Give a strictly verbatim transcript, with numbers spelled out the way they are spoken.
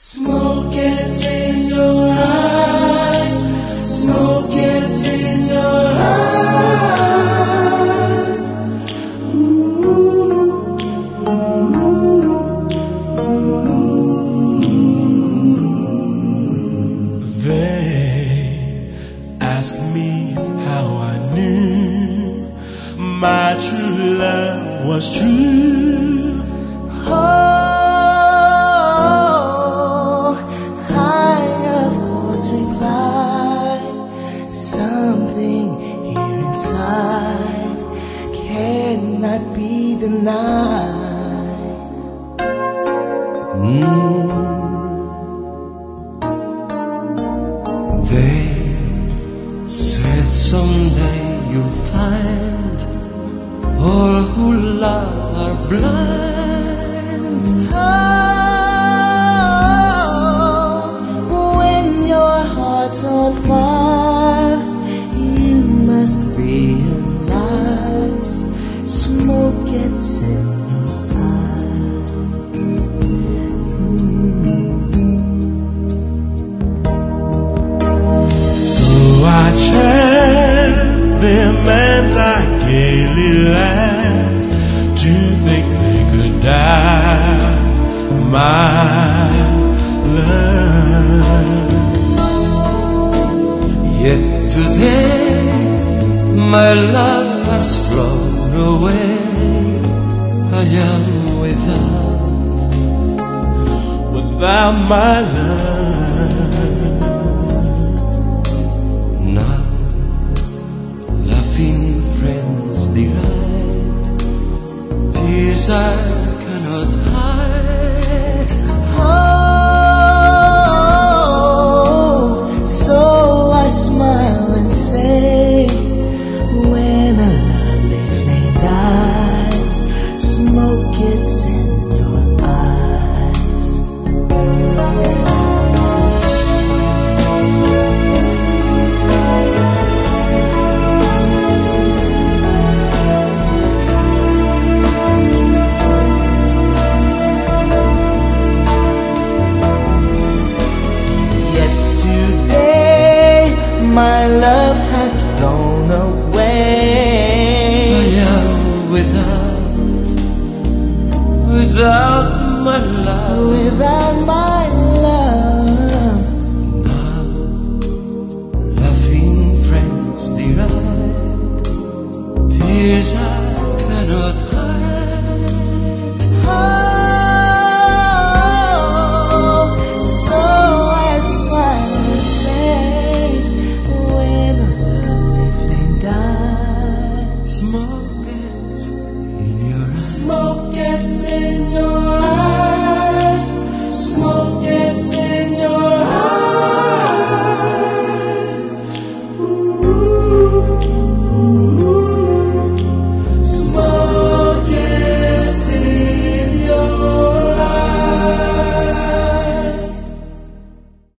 Smoke gets in your eyes, smoke gets in your eyes. Ooh, ooh, ooh. They ask me how I knew my true love was true. Oh, cannot be denied. Mm. They said someday you'll find all who love are blind. Oh, when your heart's on fire, you must realize smoke gets in your eyes. Mm-hmm. So I chant them and I gaily laughed to think they could die, my love. Yet today my love has flown away. I am without, without my love. Now, laughing friends delight, tears I cannot hide. Oh, so I smile and say, when a lovely flame dies, smoke gets in your eyes. Yet today my love has flown away. I am without, without my love, without